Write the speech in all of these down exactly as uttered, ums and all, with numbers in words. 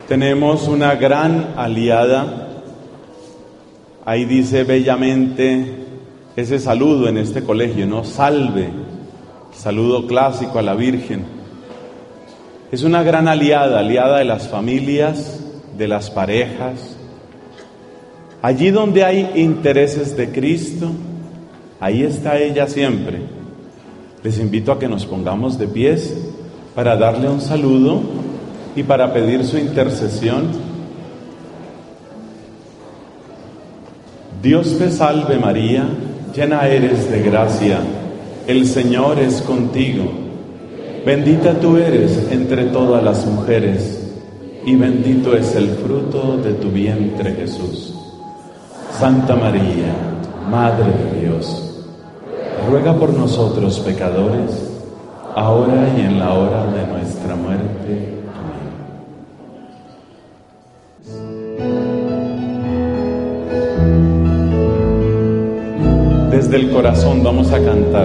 Tenemos una gran aliada. Ahí dice bellamente ese saludo en este colegio, ¿no? Salve, saludo clásico a la Virgen. Es una gran aliada, aliada de las familias, de las parejas. Allí donde hay intereses de Cristo, ahí está ella siempre. Les invito a que nos pongamos de pies para darle un saludo y para pedir su intercesión. Dios te salve María, llena eres de gracia, el Señor es contigo. Bendita tú eres entre todas las mujeres, y bendito es el fruto de tu vientre Jesús. Santa María, Madre de Dios, ruega por nosotros pecadores, ahora y en la hora de nuestra muerte. Desde el corazón vamos a cantar.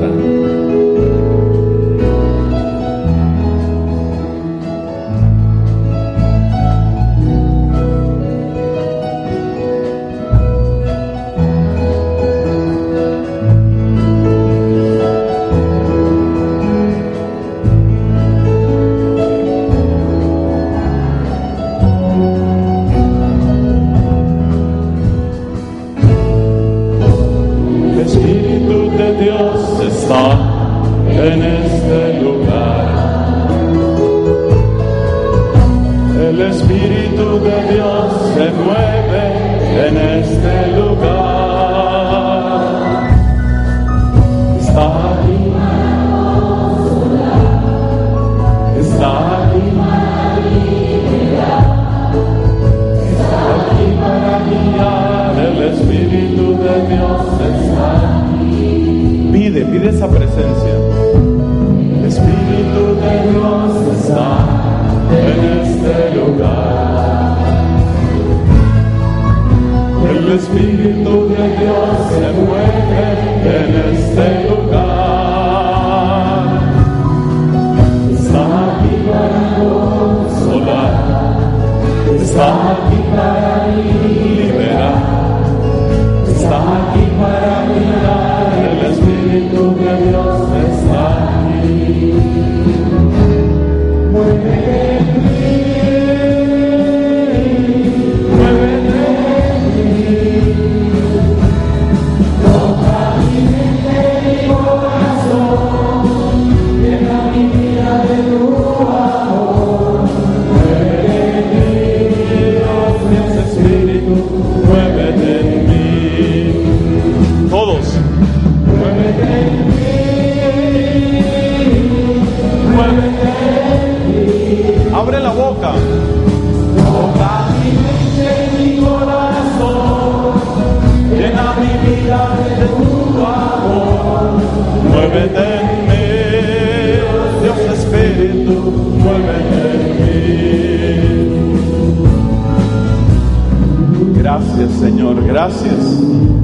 Gracias, Señor, gracias.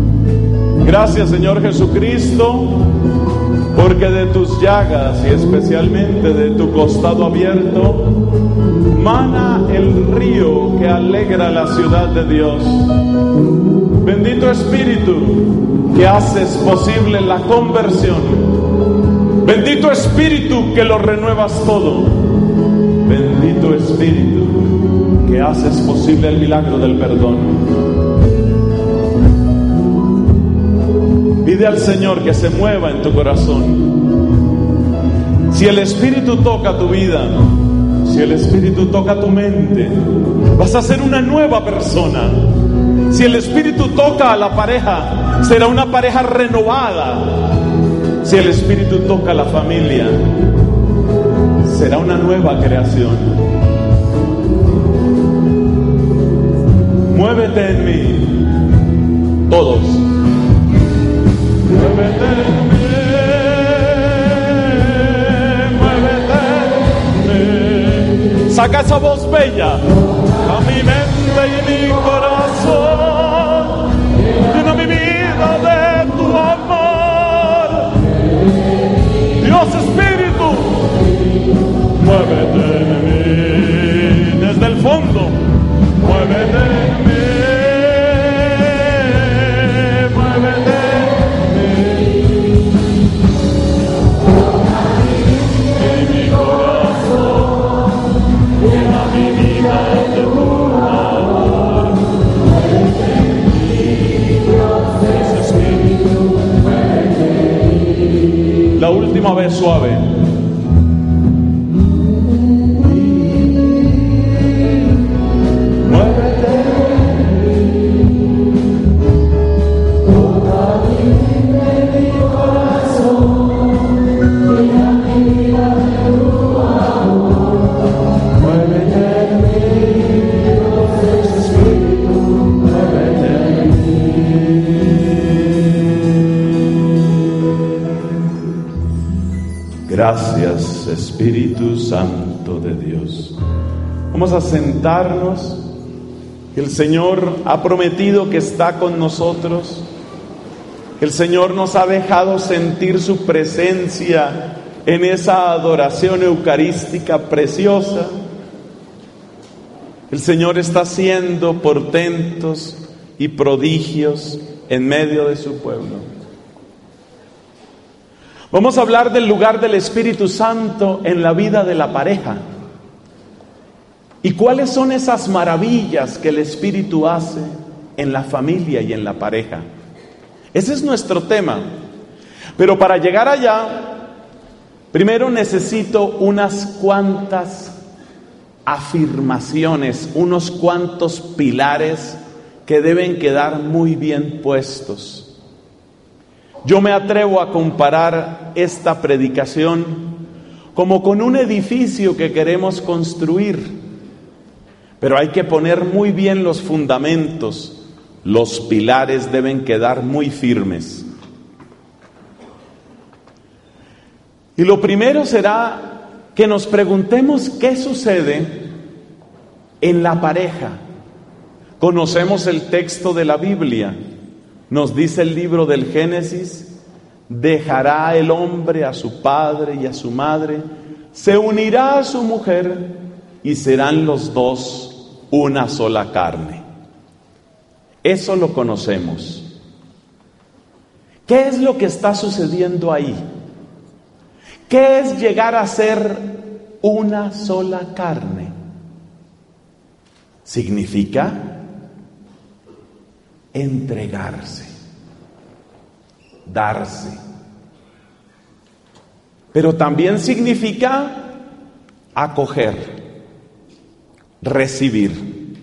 Gracias, Señor Jesucristo, porque de tus llagas y especialmente de tu costado abierto mana el río que alegra la ciudad de Dios. Bendito Espíritu, que haces posible la conversión. Bendito Espíritu, que lo renuevas todo. Bendito Espíritu, que haces posible el milagro del perdón. Pide al Señor que se mueva en tu corazón. Si el Espíritu toca tu vida, si el Espíritu toca tu mente, vas a ser una nueva persona. Si el Espíritu toca a la pareja, será una pareja renovada. Si el Espíritu toca a la familia, será una nueva creación. Muévete en mí, todos. Muévete en mí, muévete en mí. Saca esa voz bella a mi mente y mi corazón. Llena mi vida de tu amor. Dios Espíritu, muévete en mí desde el fondo. muévete en mí, muévete en mi corazón, llena mi vida de tu amor, muévete en mí, Dios Espíritu, muévete en mí. La última vez suave. Gracias, Espíritu Santo de Dios. Vamos a sentarnos. El Señor ha prometido que está con nosotros. El Señor nos ha dejado sentir su presencia en esa adoración eucarística preciosa. El Señor está haciendo portentos y prodigios en medio de su pueblo. Vamos a hablar del lugar del Espíritu Santo en la vida de la pareja. ¿Y cuáles son esas maravillas que el Espíritu hace en la familia y en la pareja? Ese es nuestro tema. Pero para llegar allá, primero necesito unas cuantas afirmaciones, unos cuantos pilares que deben quedar muy bien puestos. Yo me atrevo a comparar esta predicación como con un edificio que queremos construir, pero hay que poner muy bien los fundamentos, los pilares deben quedar muy firmes. Y lo primero será que nos preguntemos qué sucede en la pareja. Conocemos el texto de la Biblia. Nos dice el libro del Génesis: dejará el hombre a su padre y a su madre, se unirá a su mujer y serán los dos una sola carne. Eso lo conocemos. ¿Qué es lo que está sucediendo ahí? ¿Qué es llegar a ser una sola carne? Significa entregarse, darse. Pero también significa acoger, recibir.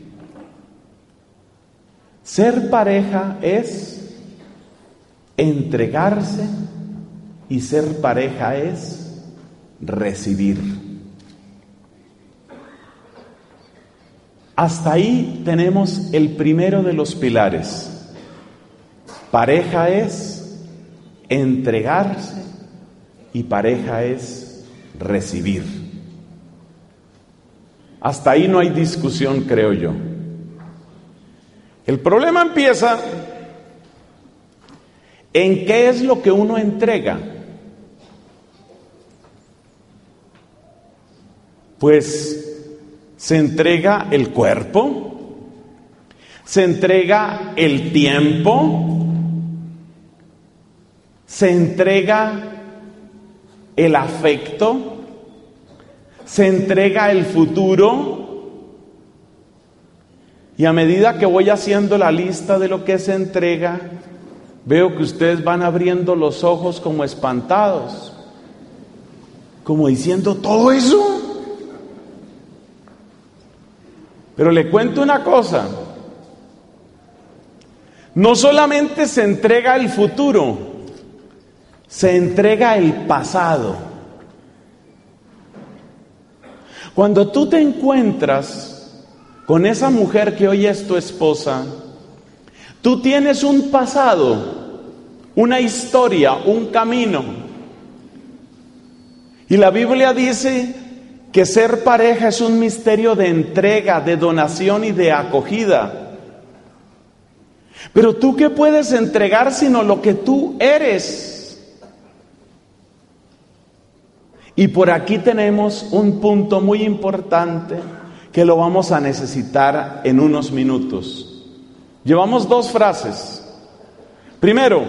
Ser pareja es entregarse y ser pareja es recibir. Hasta ahí tenemos el primero de los pilares. Pareja es entregarse y pareja es recibir. Hasta ahí no hay discusión, creo yo. El problema empieza en qué es lo que uno entrega. Pues se entrega el cuerpo, se entrega el tiempo, se entrega el afecto, se entrega el futuro. Y a medida que voy haciendo la lista de lo que se entrega, veo que ustedes van abriendo los ojos como espantados, como diciendo, ¿todo eso? Pero le cuento una cosa, no solamente se entrega el futuro, se entrega el pasado. Cuando tú te encuentras con esa mujer que hoy es tu esposa, tú tienes un pasado, una historia, un camino. Y la Biblia dice que ser pareja es un misterio de entrega, de donación y de acogida. Pero tú, ¿qué puedes entregar sino lo que tú eres? Y por aquí tenemos un punto muy importante que lo vamos a necesitar en unos minutos. Llevamos dos frases. Primero,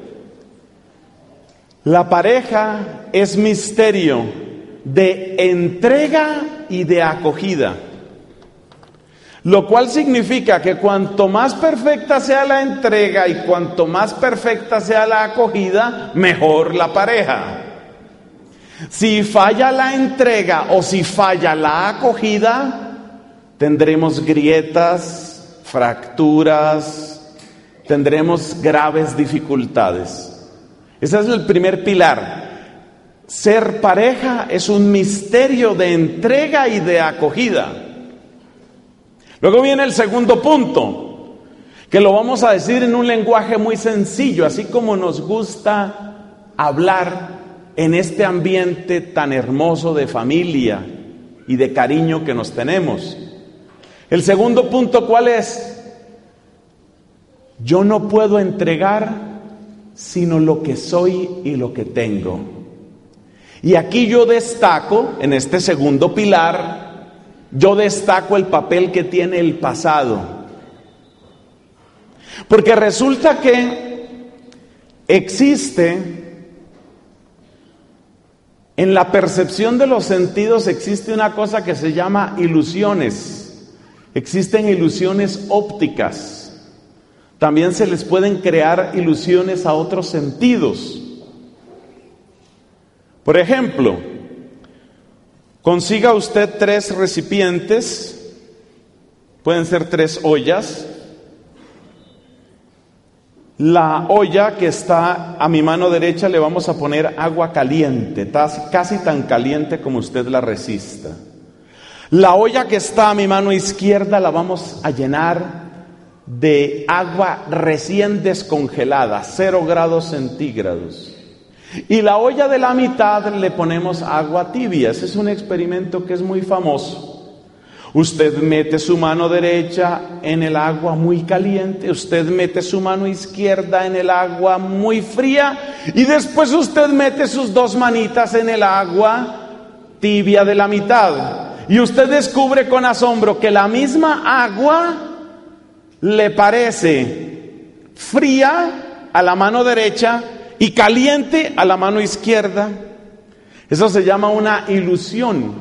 la pareja es misterio de entrega y de acogida, lo cual significa que cuanto más perfecta sea la entrega y cuanto más perfecta sea la acogida, mejor la pareja. Si falla la entrega o si falla la acogida, tendremos grietas, fracturas, tendremos graves dificultades. Ese es el primer pilar. Ser pareja es un misterio de entrega y de acogida. Luego viene el segundo punto, que lo vamos a decir en un lenguaje muy sencillo, así como nos gusta hablar en este ambiente tan hermoso de familia y de cariño que nos tenemos. El segundo punto, ¿cuál es? Yo no puedo entregar sino lo que soy y lo que tengo. Y aquí yo destaco, en este segundo pilar, yo destaco el papel que tiene el pasado. Porque resulta que existe, en la percepción de los sentidos existe una cosa que se llama ilusiones. Existen ilusiones ópticas. También se les pueden crear ilusiones a otros sentidos. Por ejemplo, consiga usted tres recipientes, pueden ser tres ollas. La olla que está a mi mano derecha le vamos a poner agua caliente, casi tan caliente como usted la resista. La olla que está a mi mano izquierda la vamos a llenar de agua recién descongelada, cero grados centígrados. Y la olla de la mitad le ponemos agua tibia. Ese es un experimento que es muy famoso. Usted mete su mano derecha en el agua muy caliente, usted mete su mano izquierda en el agua muy fría y después usted mete sus dos manitas en el agua tibia de la mitad. Y usted descubre con asombro que la misma agua le parece fría a la mano derecha y caliente a la mano izquierda. Eso se llama una ilusión.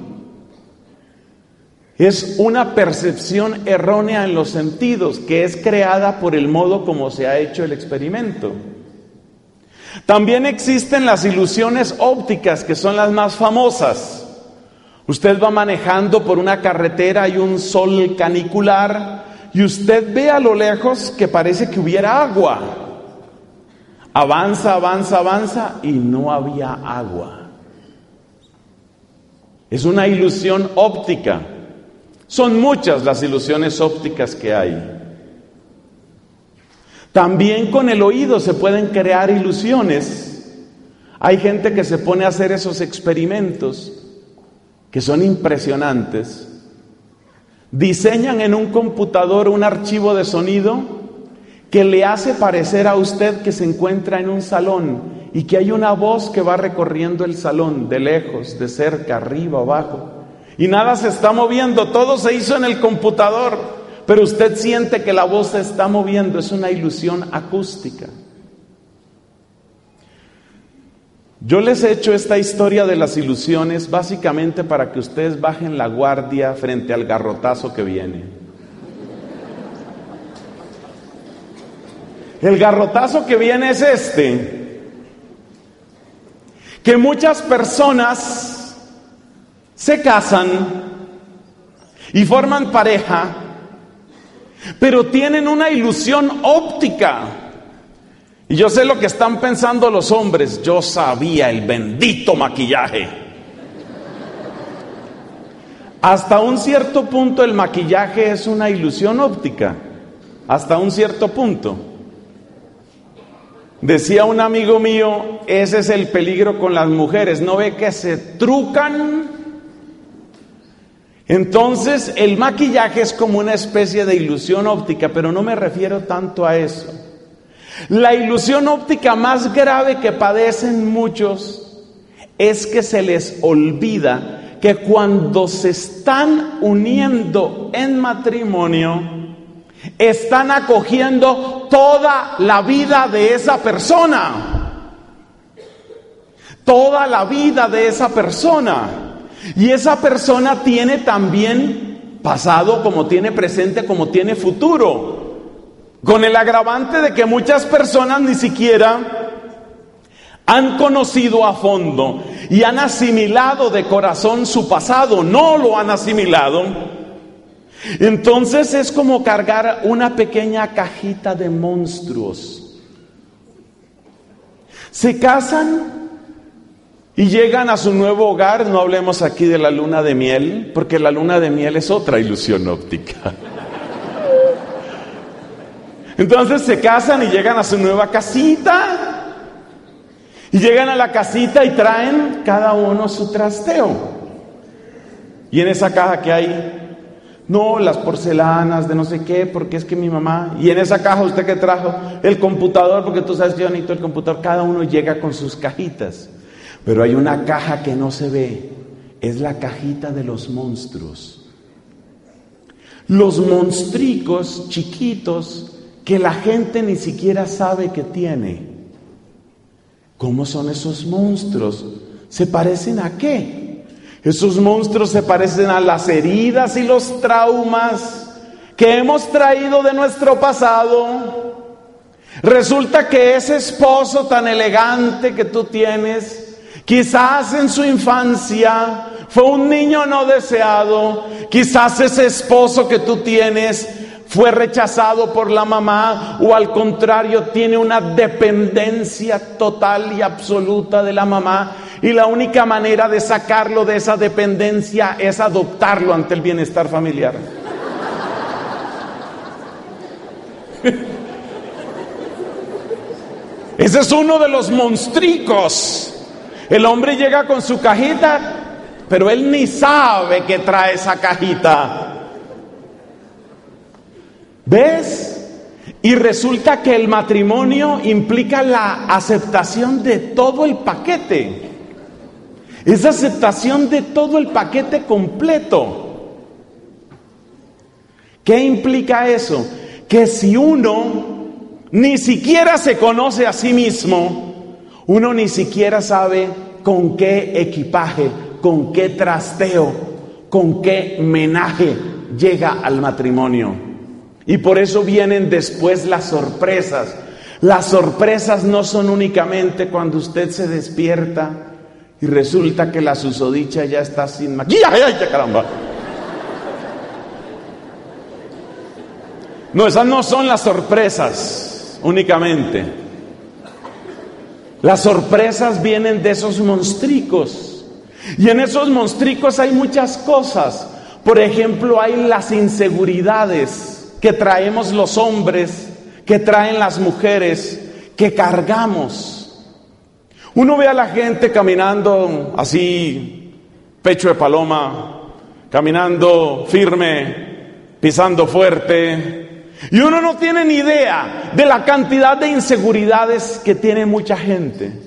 Es una percepción errónea en los sentidos que es creada por el modo como se ha hecho el experimento. También existen las ilusiones ópticas, que son las más famosas. Usted va manejando por una carretera, hay un sol canicular y usted ve a lo lejos que parece que hubiera agua. Avanza, avanza, avanza y no había agua. Es una ilusión óptica. Son muchas las ilusiones ópticas que hay. También con el oído se pueden crear ilusiones. Hay gente que se pone a hacer esos experimentos que son impresionantes. Diseñan en un computador un archivo de sonido que le hace parecer a usted que se encuentra en un salón y que hay una voz que va recorriendo el salón, de lejos, de cerca, arriba, abajo. Y nada se está moviendo, todo se hizo en el computador, pero usted siente que la voz se está moviendo, es una ilusión acústica. Yo les he hecho esta historia de las ilusiones básicamente para que ustedes bajen la guardia frente al garrotazo que viene. El garrotazo que viene es este, que muchas personas se casan y forman pareja, pero tienen una ilusión óptica. Y yo sé lo que están pensando los hombres, yo sabía el bendito maquillaje. Hasta un cierto punto el maquillaje es una ilusión óptica, hasta un cierto punto. Decía un amigo mío, ese es el peligro con las mujeres, ¿no ve que se trucan? Entonces el maquillaje es como una especie de ilusión óptica, pero no me refiero tanto a eso. La ilusión óptica más grave que padecen muchos es que se les olvida que cuando se están uniendo en matrimonio, están acogiendo toda la vida de esa persona. Toda la vida de esa persona. Y esa persona tiene también pasado, como tiene presente, como tiene futuro. Con el agravante de que muchas personas ni siquiera han conocido a fondo y han asimilado de corazón su pasado. No lo han asimilado. Entonces es como cargar una pequeña cajita de monstruos. Se casan y llegan a su nuevo hogar. No hablemos aquí de la luna de miel, porque la luna de miel es otra ilusión óptica. Entonces se casan y llegan a su nueva casita. Y llegan a la casita y traen cada uno su trasteo. Y en esa caja que hay, no, las porcelanas de no sé qué, porque es que mi mamá. Y en esa caja, ¿usted qué trajo? El computador, porque tú sabes que yo necesito el computador. Cada uno llega con sus cajitas. Pero hay una caja que no se ve. Es la cajita de los monstruos. Los monstricos chiquitos que la gente ni siquiera sabe que tiene. ¿Cómo son esos monstruos? ¿Se parecen a qué? Esos monstruos se parecen a las heridas y los traumas que hemos traído de nuestro pasado. Resulta que ese esposo tan elegante que tú tienes, quizás en su infancia fue un niño no deseado. Quizás ese esposo que tú tienes fue rechazado por la mamá, o al contrario tiene una dependencia total y absoluta de la mamá, y la única manera de sacarlo de esa dependencia es adoptarlo ante el bienestar familiar. Ese es uno de los monstricos. El hombre llega con su cajita, pero él ni sabe que trae esa cajita. ¿Ves? Y resulta que el matrimonio implica la aceptación de todo el paquete. Es aceptación de todo el paquete completo. ¿Qué implica eso? Que si uno ni siquiera se conoce a sí mismo, uno ni siquiera sabe con qué equipaje, con qué trasteo, con qué menaje llega al matrimonio. Y por eso vienen después las sorpresas. Las sorpresas no son únicamente cuando usted se despierta y resulta que la susodicha ya está sin maquillaje. ¡Ay, caramba! No, esas no son las sorpresas únicamente. Las sorpresas vienen de esos monstricos. Y en esos monstricos hay muchas cosas. Por ejemplo, hay las inseguridades que traemos los hombres, que traen las mujeres, que cargamos. Uno ve a la gente caminando así, pecho de paloma, caminando firme, pisando fuerte, y uno no tiene ni idea de la cantidad de inseguridades que tiene mucha gente.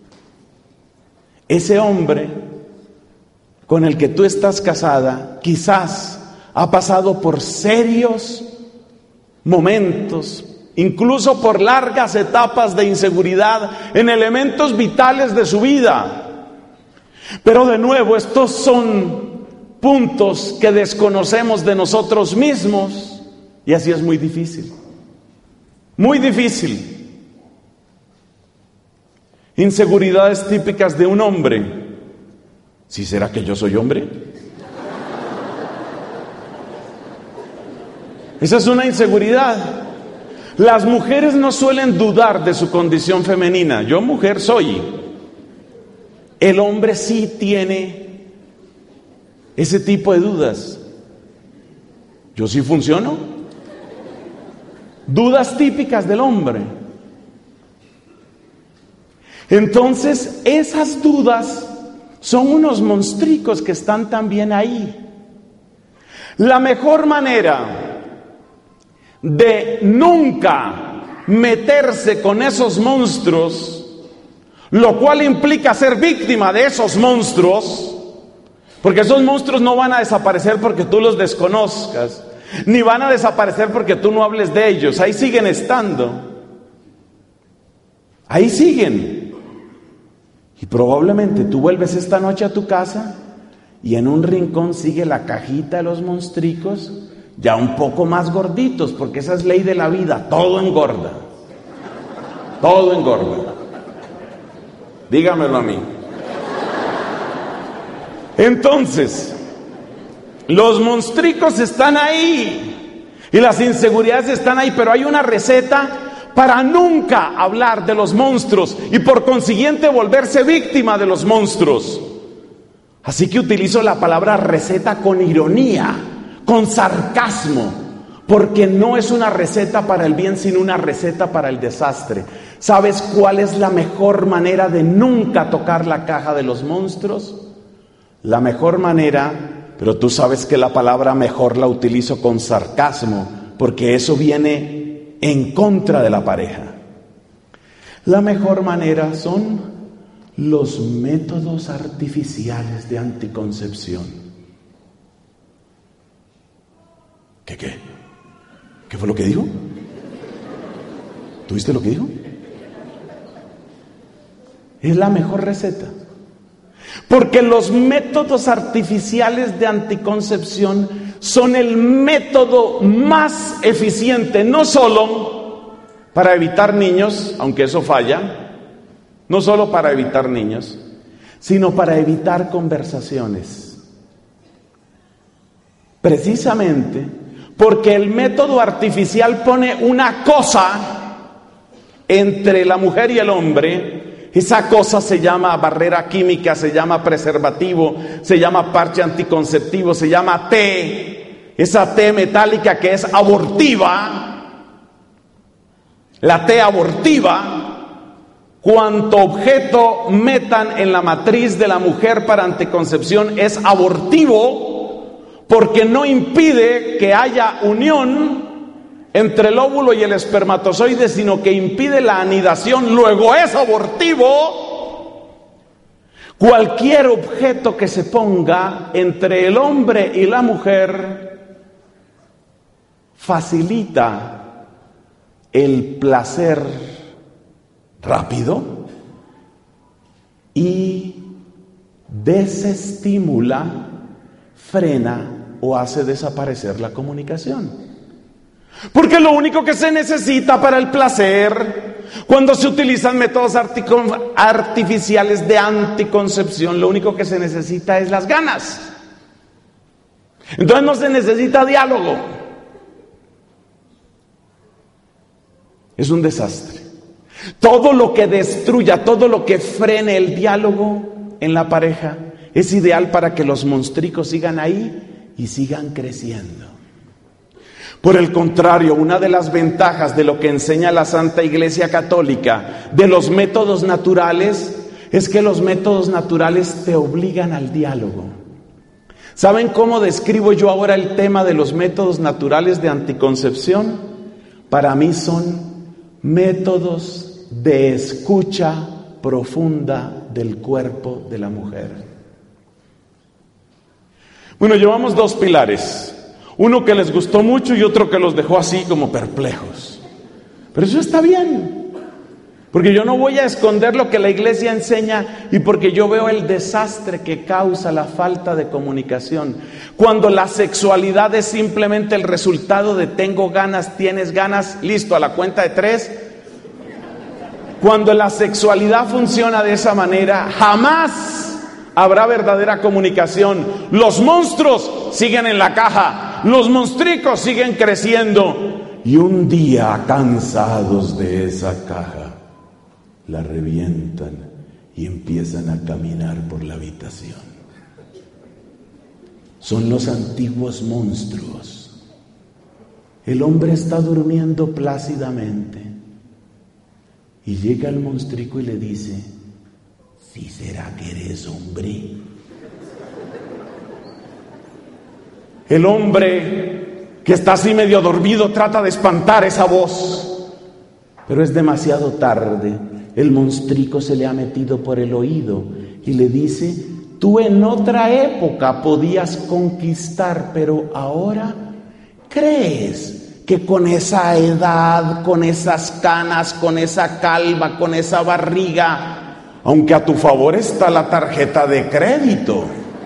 Ese hombre con el que tú estás casada, quizás ha pasado por serios momentos, incluso por largas etapas de inseguridad en elementos vitales de su vida. Pero de nuevo, estos son puntos que desconocemos de nosotros mismos, y así es muy difícil, muy difícil. Inseguridades típicas de un hombre. ¿Sí será que yo soy hombre? Esa es una inseguridad. Las mujeres no suelen dudar de su condición femenina. Yo mujer soy. El hombre sí tiene ese tipo de dudas. ¿Yo sí funciono? Dudas típicas del hombre. Entonces, esas dudas son unos monstricos que están también ahí. La mejor manera de nunca meterse con esos monstruos, lo cual implica ser víctima de esos monstruos, Porque esos monstruos no van a desaparecer porque tú los desconozcas, ni van a desaparecer porque tú no hables de ellos. Ahí siguen estando. Ahí siguen. Y probablemente tú vuelves esta noche a tu casa y en un rincón sigue la cajita de los monstricos, ya un poco más gorditos, porque esa es ley de la vida, todo engorda. Todo engorda. Dígamelo a mí. Entonces, los monstricos están ahí y las inseguridades están ahí, pero hay una receta para nunca hablar de los monstruos y por consiguiente volverse víctima de los monstruos. Así que utilizo la palabra receta con ironía, con sarcasmo, porque no es una receta para el bien, sino una receta para el desastre. ¿Sabes cuál es la mejor manera de nunca tocar la caja de los monstruos? La mejor manera, pero tú sabes que la palabra mejor la utilizo con sarcasmo, porque eso viene en contra de la pareja. La mejor manera son los métodos artificiales de anticoncepción. ¿Qué qué? ¿Qué fue lo que dijo? ¿Tuviste lo que dijo? Es la mejor receta. Porque los métodos artificiales de anticoncepción son el método más eficiente, no solo para evitar niños, aunque eso falla, no solo para evitar niños, sino para evitar conversaciones. Precisamente porque el método artificial pone una cosa entre la mujer y el hombre. Esa cosa se llama barrera química, se llama preservativo, se llama parche anticonceptivo, se llama T, esa T metálica que es abortiva, la T abortiva, cuanto objeto metan en la matriz de la mujer para anticoncepción es abortivo, porque no impide que haya unión entre el óvulo y el espermatozoide, sino que impide la anidación, luego es abortivo. Cualquier objeto que se ponga entre el hombre y la mujer facilita el placer rápido y desestimula, frena o hace desaparecer la comunicación. Porque lo único que se necesita para el placer, cuando se utilizan métodos artificiales de anticoncepción, lo único que se necesita es las ganas. Entonces no se necesita diálogo. Es un desastre. Todo lo que destruya, todo lo que frene el diálogo en la pareja, es ideal para que los monstricos sigan ahí y sigan creciendo. Por el contrario, una de las ventajas de lo que enseña la Santa Iglesia Católica de los métodos naturales es que los métodos naturales te obligan al diálogo. ¿Saben cómo describo yo ahora el tema de los métodos naturales de anticoncepción? Para mí son métodos de escucha profunda del cuerpo de la mujer. Bueno, llevamos dos pilares. Uno que les gustó mucho y otro que los dejó así como perplejos. Pero eso está bien, porque yo no voy a esconder lo que la iglesia enseña y porque yo veo el desastre que causa la falta de comunicación. Cuando la sexualidad es simplemente el resultado de tengo ganas, tienes ganas, listo, a la cuenta de tres. Cuando la sexualidad funciona de esa manera, jamás habrá verdadera comunicación. Los monstruos siguen en la caja, los monstricos siguen creciendo y un día, cansados de esa caja, la revientan y empiezan a caminar por la habitación. Son los antiguos monstruos. El hombre está durmiendo plácidamente y llega el monstrico y le dice: ¿sí será que eres hombre? El hombre que está así medio dormido trata de espantar esa voz, pero es demasiado tarde. El monstrico se le ha metido por el oído y le dice: tú en otra época podías conquistar, pero ahora crees que con esa edad, con esas canas, con esa calva, con esa barriga, aunque a tu favor está la tarjeta de crédito,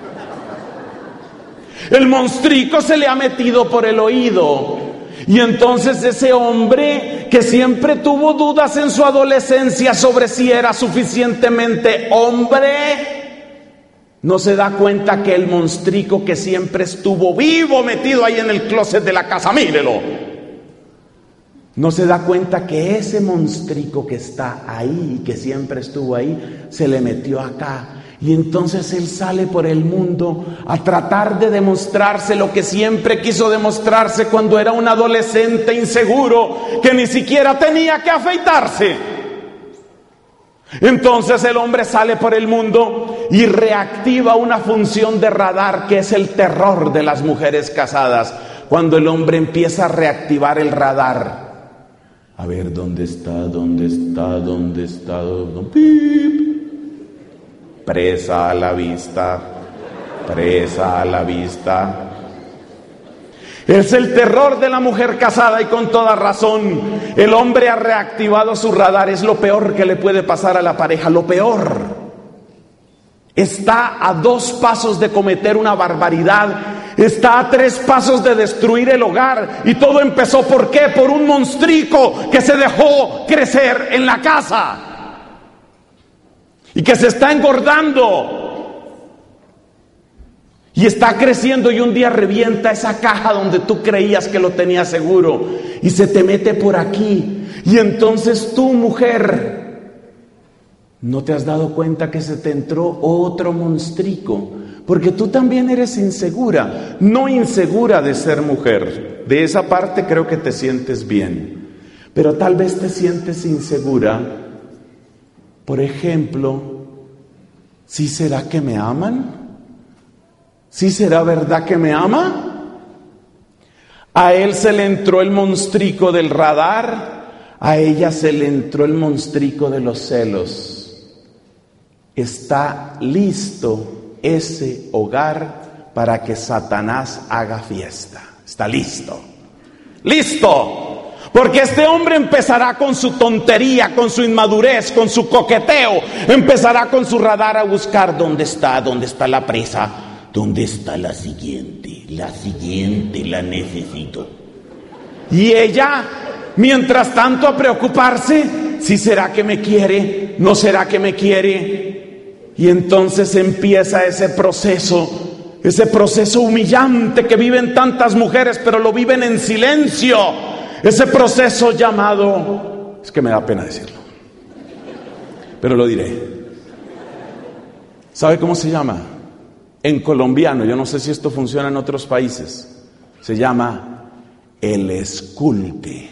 el monstrico se le ha metido por el oído. Y entonces ese hombre que siempre tuvo dudas en su adolescencia sobre si era suficientemente hombre, no se da cuenta que el monstrico que siempre estuvo vivo metido ahí en el closet de la casa, mírelo, no se da cuenta que ese monstrico que está ahí, que siempre estuvo ahí, se le metió acá. Y entonces él sale por el mundo a tratar de demostrarse lo que siempre quiso demostrarse cuando era un adolescente inseguro, que ni siquiera tenía que afeitarse. Entonces el hombre sale por el mundo y reactiva una función de radar que es el terror de las mujeres casadas. Cuando el hombre empieza a reactivar el radar, a ver, ¿dónde está? ¿Dónde está? ¿Dónde está? ¿Dónde? ¡Pip! Presa a la vista, presa a la vista. Es el terror de la mujer casada y con toda razón. El hombre ha reactivado su radar, es lo peor que le puede pasar a la pareja, lo peor. Está a dos pasos de cometer una barbaridad, está a tres pasos de destruir el hogar. Y todo empezó, ¿por qué? Por un monstrico que se dejó crecer en la casa y que se está engordando y está creciendo, y un día revienta esa caja donde tú creías que lo tenías seguro y se te mete por aquí. Y entonces tú, mujer, ¿no te has dado cuenta que se te entró otro monstrico? Porque tú también eres insegura, no insegura de ser mujer. De esa parte creo que te sientes bien, pero tal vez te sientes insegura. Por ejemplo, ¿sí será que me aman? ¿Sí será verdad que me ama? A él se le entró el monstrico del radar, a ella se le entró el monstrico de los celos. Está listo ese hogar para que Satanás haga fiesta. Está listo. ¡Listo! Porque este hombre empezará con su tontería, con su inmadurez, con su coqueteo. Empezará con su radar a buscar dónde está, dónde está la presa, dónde está la siguiente, la siguiente la necesito. Y ella, mientras tanto, a preocuparse, ¿sí será que me quiere? ¿No será que me quiere? Y entonces empieza ese proceso, ese proceso humillante que viven tantas mujeres, pero lo viven en silencio. Ese proceso llamado, es que me da pena decirlo, pero lo diré. ¿Sabe cómo se llama? En colombiano, yo no sé si esto funciona en otros países, se llama el esculque.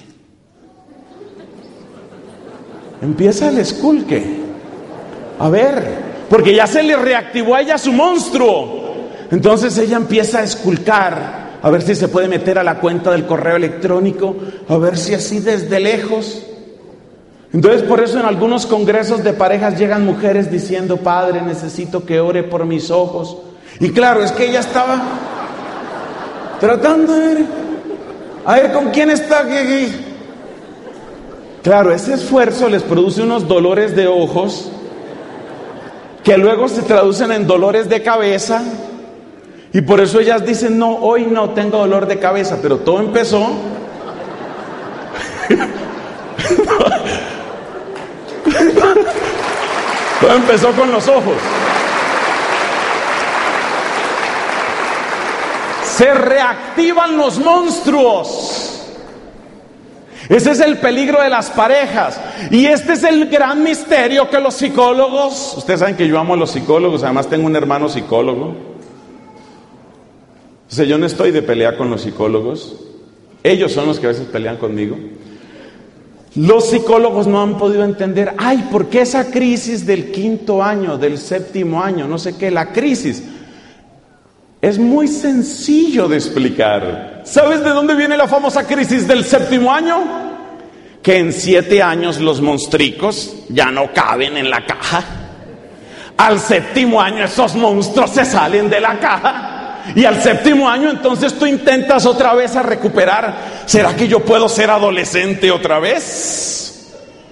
Empieza el esculque. A ver, porque ya se le reactivó a ella su monstruo. Entonces ella empieza a esculcar. A ver si se puede meter a la cuenta del correo electrónico, a ver si así desde lejos. Entonces por eso en algunos congresos de parejas llegan mujeres diciendo: Padre, necesito que ore por mis ojos. Y claro, es que ella estaba tratando de ver, a ver con quién está aquí. Claro, ese esfuerzo les produce unos dolores de ojos que luego se traducen en dolores de cabeza. Y por eso ellas dicen: no, hoy no tengo dolor de cabeza. Pero todo empezó todo empezó con los ojos. Se reactivan los monstruos. Ese es el peligro de las parejas. Y este es el gran misterio que los psicólogos, ustedes saben que yo amo a los psicólogos, además tengo un hermano psicólogo. O sea, yo no estoy de pelea con los psicólogos. Ellos son los que a veces pelean conmigo. Los psicólogos no han podido entender, ay, ¿por qué esa crisis del quinto año, del séptimo año, no sé qué, la crisis? Es muy sencillo de explicar. ¿Sabes de dónde viene la famosa crisis del séptimo año? Que en siete años los monstricos ya no caben en la caja. Al séptimo año esos monstruos se salen de la caja. Y al séptimo año entonces tú intentas otra vez a recuperar. ¿Será que yo puedo ser adolescente otra vez?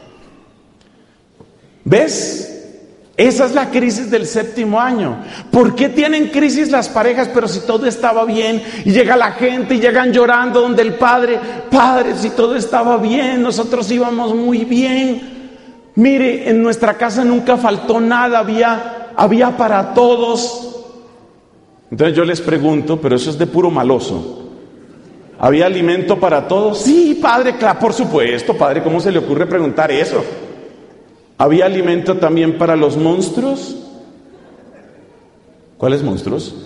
¿Ves? Esa es la crisis del séptimo año. ¿Por qué tienen crisis las parejas? Pero si todo estaba bien, y llega la gente y llegan llorando donde el padre, padre, si todo estaba bien, nosotros íbamos muy bien. Mire, en nuestra casa nunca faltó nada, había, había para todos. Entonces yo les pregunto, pero eso es de puro maloso. ¿Había alimento para todos? Sí, padre, claro, por supuesto, padre, ¿cómo se le ocurre preguntar eso? ¿Había alimento también para los monstruos? ¿Cuáles monstruos?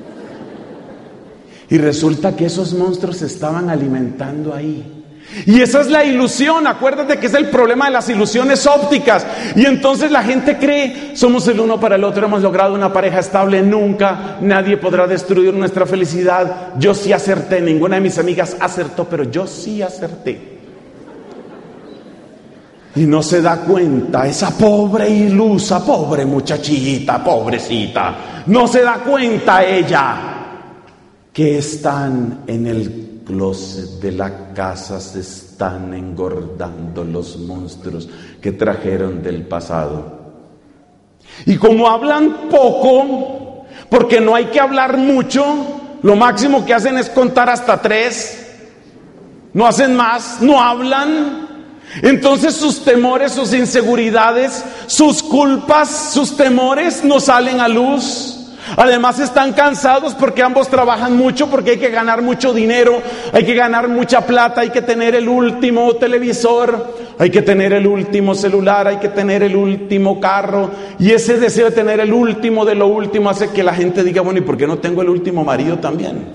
Y resulta que esos monstruos se estaban alimentando ahí. Y esa es la ilusión, acuérdate que es el problema de las ilusiones ópticas. Y entonces la gente cree, somos el uno para el otro, hemos logrado una pareja estable, nunca nadie podrá destruir nuestra felicidad. Yo sí acerté, ninguna de mis amigas acertó, pero yo sí acerté. Y no se da cuenta, esa pobre ilusa, pobre muchachita, pobrecita, no se da cuenta ella que están en el closet de la casa, se están engordando los monstruos que trajeron del pasado. Y como hablan poco, porque no hay que hablar mucho, lo máximo que hacen es contar hasta tres, no hacen más, no hablan. Entonces sus temores, sus inseguridades, sus culpas, sus temores no salen a luz. Además están cansados porque ambos trabajan mucho, porque hay que ganar mucho dinero, hay que ganar mucha plata, hay que tener el último televisor, hay que tener el último celular, hay que tener el último carro. Y ese deseo de tener el último de lo último hace que la gente diga, bueno, ¿y por qué no tengo el último marido también?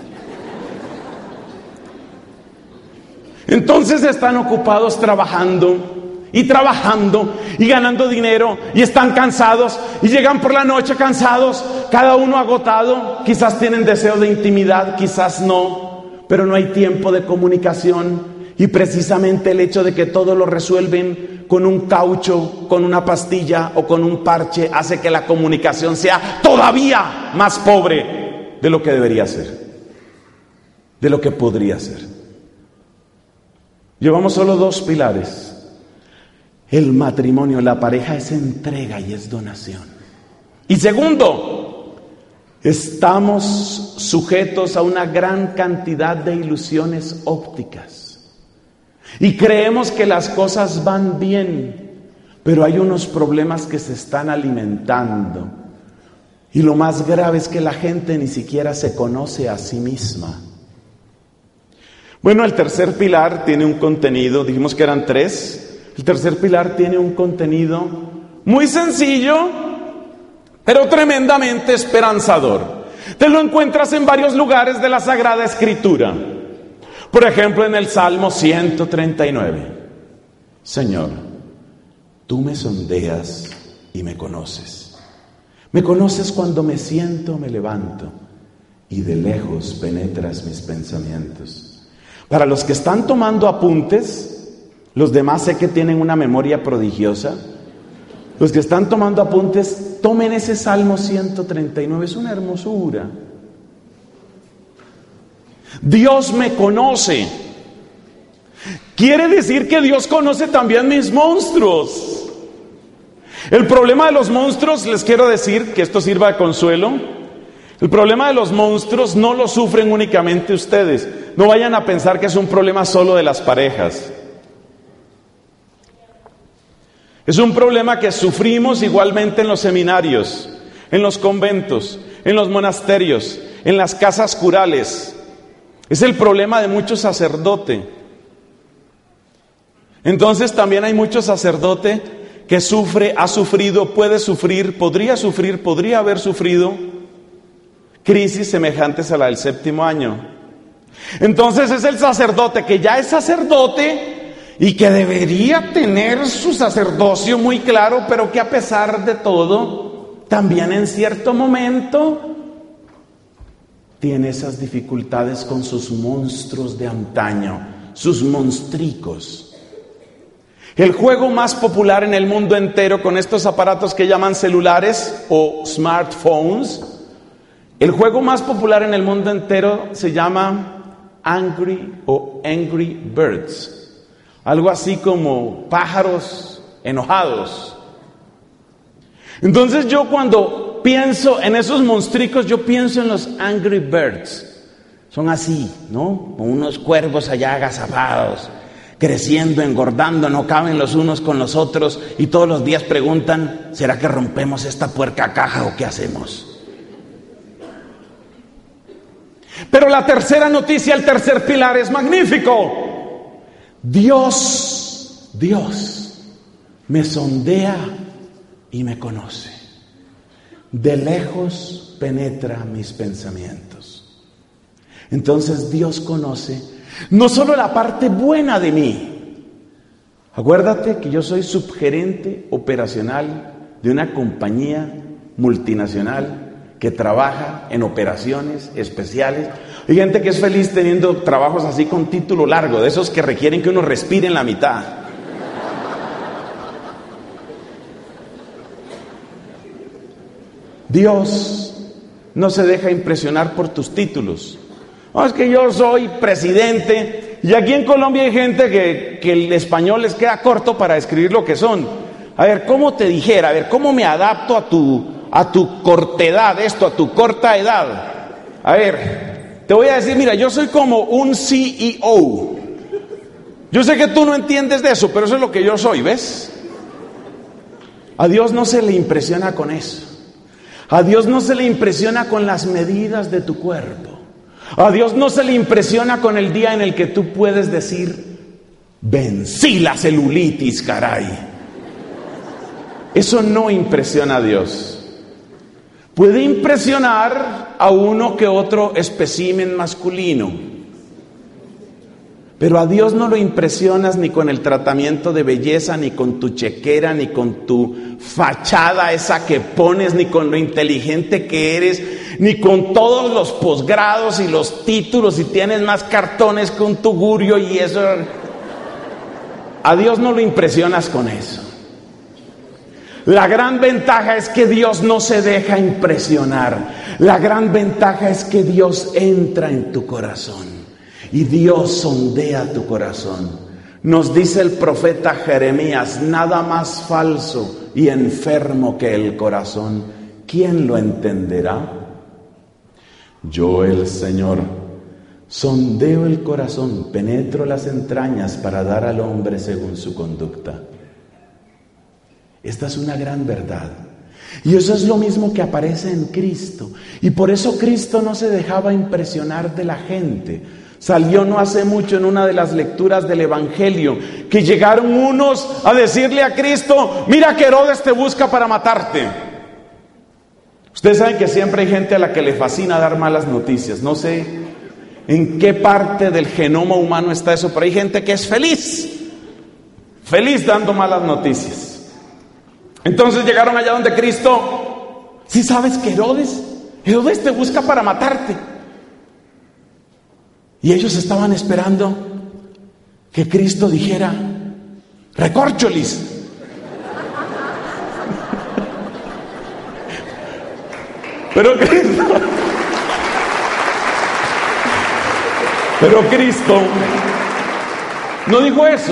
Entonces están ocupados trabajando y trabajando y ganando dinero y están cansados y llegan por la noche cansados, cada uno agotado. Quizás tienen deseo de intimidad, quizás no, pero no hay tiempo de comunicación. Y precisamente el hecho de que todo lo resuelven con un caucho, con una pastilla o con un parche hace que la comunicación sea todavía más pobre de lo que debería ser, de lo que podría ser. Llevamos solo dos pilares. El matrimonio, la pareja es entrega y es donación. Y segundo, estamos sujetos a una gran cantidad de ilusiones ópticas. Y creemos que las cosas van bien, pero hay unos problemas que se están alimentando. Y lo más grave es que la gente ni siquiera se conoce a sí misma. Bueno, el tercer pilar tiene un contenido, dijimos que eran tres. El tercer pilar tiene un contenido muy sencillo, pero tremendamente esperanzador. Te lo encuentras en varios lugares de la Sagrada Escritura. Por ejemplo, en el Salmo ciento treinta y nueve. Señor, tú me sondeas y me conoces. Me conoces cuando me siento, me levanto, y de lejos penetras mis pensamientos. Para los que están tomando apuntes, los demás sé que tienen una memoria prodigiosa. Los que están tomando apuntes, tomen ese Salmo ciento treinta y nueve, es una hermosura. Dios me conoce. Quiere decir que Dios conoce también mis monstruos. El problema de los monstruos, les quiero decir que esto sirva de consuelo. El problema de los monstruos no lo sufren únicamente ustedes. No vayan a pensar que es un problema solo de las parejas. Es un problema que sufrimos igualmente en los seminarios, en los conventos, en los monasterios, en las casas curales. Es el problema de mucho sacerdote. Entonces también hay mucho sacerdote que sufre, ha sufrido, puede sufrir, podría sufrir, podría haber sufrido crisis semejantes a la del séptimo año. Entonces es el sacerdote que ya es sacerdote y que debería tener su sacerdocio muy claro, pero que a pesar de todo, también en cierto momento tiene esas dificultades con sus monstruos de antaño, sus monstricos. El juego más popular en el mundo entero con estos aparatos que llaman celulares o smartphones, el juego más popular en el mundo entero se llama Angry o Angry Birds. Algo así como pájaros enojados. Entonces yo cuando pienso en esos monstruos, yo pienso en los Angry Birds. Son así, ¿no? Con unos cuervos allá agazapados, creciendo, engordando, no caben los unos con los otros y todos los días preguntan, ¿será que rompemos esta puerca caja o qué hacemos? Pero la tercera noticia, el tercer pilar es magnífico. Dios, Dios me sondea y me conoce. De lejos penetra mis pensamientos. Entonces Dios conoce no solo la parte buena de mí. Acuérdate que yo soy subgerente operacional de una compañía multinacional que trabaja en operaciones especiales. Hay gente que es feliz teniendo trabajos así con título largo, de esos que requieren que uno respire en la mitad. Dios no se deja impresionar por tus títulos. No, es que yo soy presidente, y aquí en Colombia hay gente que, que el español les queda corto para describir lo que son. A ver, ¿cómo te dijera? A ver, ¿cómo me adapto a tu, a tu cortedad, esto, a tu corta edad? A ver, te voy a decir, mira, yo soy como un C E O. Yo sé que tú no entiendes de eso, pero eso es lo que yo soy, ¿ves? A Dios no se le impresiona con eso. A Dios no se le impresiona con las medidas de tu cuerpo. A Dios no se le impresiona con el día en el que tú puedes decir, vencí la celulitis, caray. Eso no impresiona a Dios. Puede impresionar a uno que otro espécimen masculino, pero a Dios no lo impresionas ni con el tratamiento de belleza, ni con tu chequera, ni con tu fachada esa que pones, ni con lo inteligente que eres, ni con todos los posgrados y los títulos, y tienes más cartones que un tugurio y eso. A Dios no lo impresionas con eso. La gran ventaja es que Dios no se deja impresionar. La gran ventaja es que Dios entra en tu corazón y Dios sondea tu corazón. Nos dice el profeta Jeremías, nada más falso y enfermo que el corazón. ¿Quién lo entenderá? Yo, el Señor, sondeo el corazón, penetro las entrañas para dar al hombre según su conducta. Esta es una gran verdad. Y eso es lo mismo que aparece en Cristo. Y por eso Cristo no se dejaba impresionar de la gente. Salió no hace mucho en una de las lecturas del Evangelio que llegaron unos a decirle a Cristo, mira que Herodes te busca para matarte. Ustedes saben que siempre hay gente a la que le fascina dar malas noticias. No sé en qué parte del genoma humano está eso, pero hay gente que es feliz, feliz dando malas noticias. Entonces llegaron allá donde Cristo, ¿sí sabes que Herodes, Herodes te busca para matarte? Y ellos estaban esperando que Cristo dijera, recórcholis. Pero Cristo, pero Cristo no dijo eso.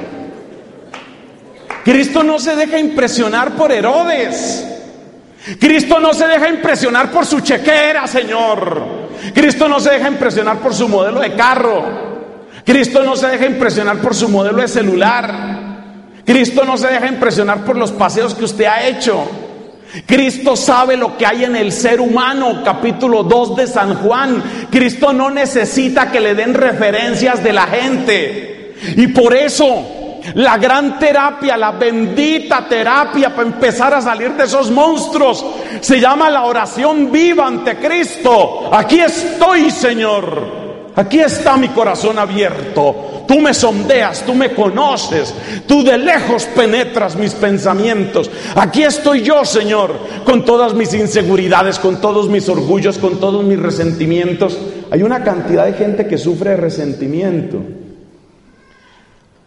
Cristo no se deja impresionar por Herodes. Cristo no se deja impresionar por su chequera, Señor. Cristo no se deja impresionar por su modelo de carro. Cristo no se deja impresionar por su modelo de celular. Cristo no se deja impresionar por los paseos que usted ha hecho. Cristo sabe lo que hay en el ser humano, capítulo dos de San Juan. Cristo no necesita que le den referencias de la gente. Y por eso la gran terapia, la bendita terapia para empezar a salir de esos monstruos, se llama la oración viva ante Cristo. Aquí estoy, Señor. Aquí está mi corazón abierto. Tú me sondeas, tú me conoces. Tú de lejos penetras mis pensamientos. Aquí estoy yo, Señor, con todas mis inseguridades, con todos mis orgullos, con todos mis resentimientos. Hay una cantidad de gente que sufre de resentimiento.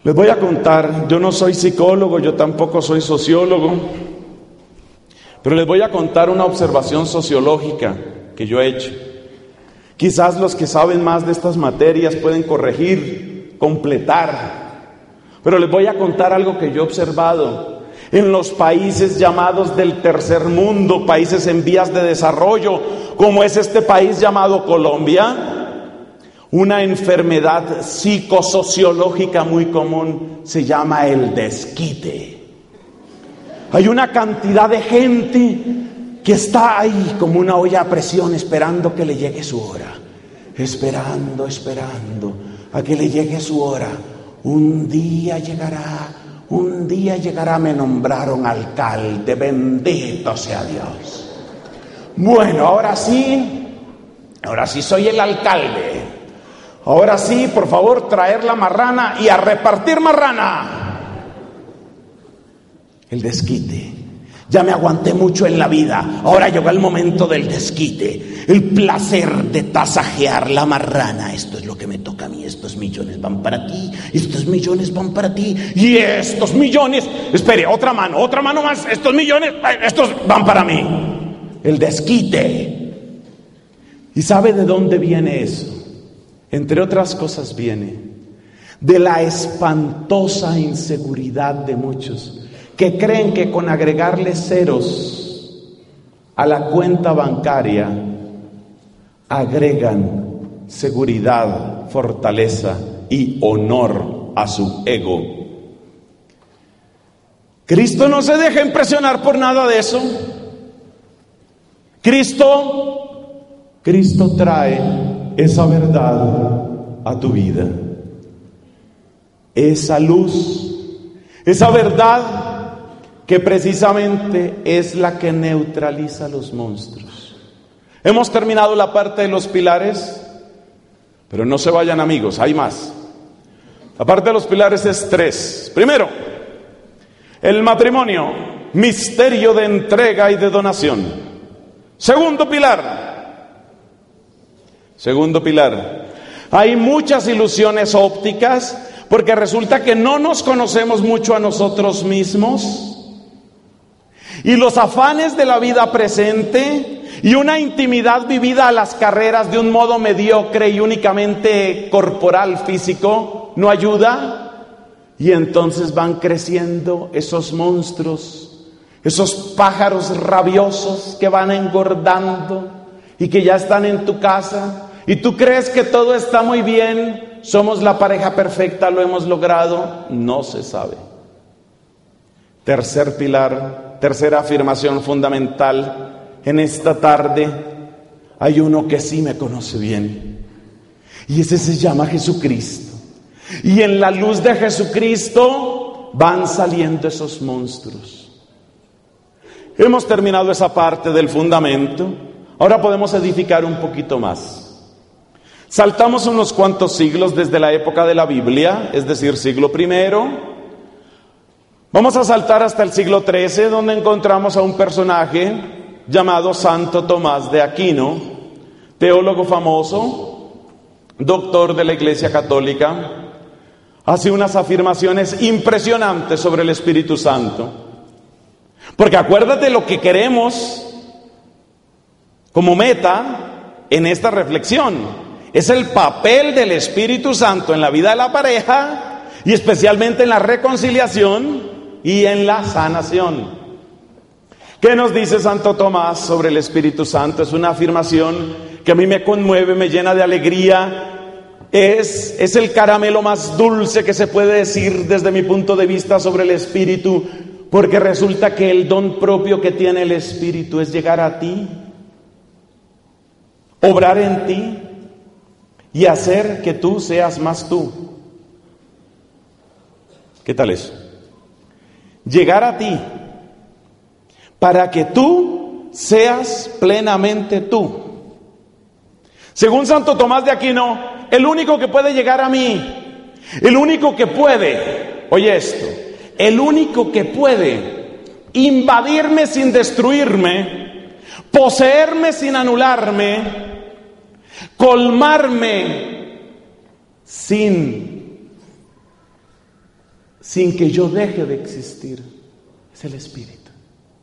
Les voy a contar, yo no soy psicólogo, yo tampoco soy sociólogo, pero les voy a contar una observación sociológica que yo he hecho. Quizás los que saben más de estas materias pueden corregir, completar, pero les voy a contar algo que yo he observado en los países llamados del tercer mundo, países en vías de desarrollo, como es este país llamado Colombia. Una enfermedad psicosociológica muy común se llama el desquite. Hay una cantidad de gente que está ahí como una olla a presión esperando que le llegue su hora. Esperando, esperando a que le llegue su hora. Un día llegará, un día llegará, me nombraron alcalde, bendito sea Dios. Bueno, ahora sí, ahora sí soy el alcalde. Ahora sí, por favor, traer la marrana y a repartir marrana. El desquite. Ya me aguanté mucho en la vida. Ahora llegó el momento del desquite. El placer de tasajear la marrana. Esto es lo que me toca a mí. Estos millones van para ti. Estos millones van para ti. Y estos millones... Espere, otra mano, otra mano más. Estos millones, estos van para mí. El desquite. ¿Y sabe de dónde viene eso? Entre otras cosas viene de la espantosa inseguridad de muchos que creen que con agregarle ceros a la cuenta bancaria agregan seguridad, fortaleza y honor a su ego. Cristo no se deja impresionar por nada de eso. Cristo, Cristo trae esa verdad a tu vida, esa luz, esa verdad que precisamente es la que neutraliza los monstruos. Hemos terminado la parte de los pilares, pero no se vayan, amigos, hay más. La parte de los pilares es tres. Primero, el matrimonio, misterio de entrega y de donación. Segundo pilar, Segundo pilar, hay muchas ilusiones ópticas porque resulta que no nos conocemos mucho a nosotros mismos y los afanes de la vida presente y una intimidad vivida a las carreras de un modo mediocre y únicamente corporal, físico, no ayuda y entonces van creciendo esos monstruos, esos pájaros rabiosos que van engordando y que ya están en tu casa. Y tú crees que todo está muy bien, somos la pareja perfecta, lo hemos logrado, no se sabe. Tercer pilar, tercera afirmación fundamental, en esta tarde hay uno que sí me conoce bien, y ese se llama Jesucristo. Y en la luz de Jesucristo van saliendo esos monstruos. Hemos terminado esa parte del fundamento, ahora podemos edificar un poquito más. Saltamos unos cuantos siglos desde la época de la Biblia, es decir, siglo primero. Vamos a saltar hasta el siglo trece, donde encontramos a un personaje llamado Santo Tomás de Aquino, teólogo famoso, doctor de la Iglesia Católica. Hace unas afirmaciones impresionantes sobre el Espíritu Santo. Porque acuérdate lo que queremos como meta en esta reflexión. Es el papel del Espíritu Santo en la vida de la pareja y especialmente en la reconciliación y en la sanación. ¿Qué nos dice Santo Tomás sobre el Espíritu Santo? Es una afirmación que a mí me conmueve, me llena de alegría. Es, es el caramelo más dulce que se puede decir desde mi punto de vista sobre el Espíritu, porque resulta que el don propio que tiene el Espíritu es llegar a ti, obrar en ti, y hacer que tú seas más tú. ¿Qué tal eso? Llegar a ti para que tú seas plenamente tú. Según Santo Tomás de Aquino, el único que puede llegar a mí, el único que puede, oye esto, el único que puede invadirme sin destruirme, poseerme sin anularme, colmarme sin sin que yo deje de existir, es el Espíritu.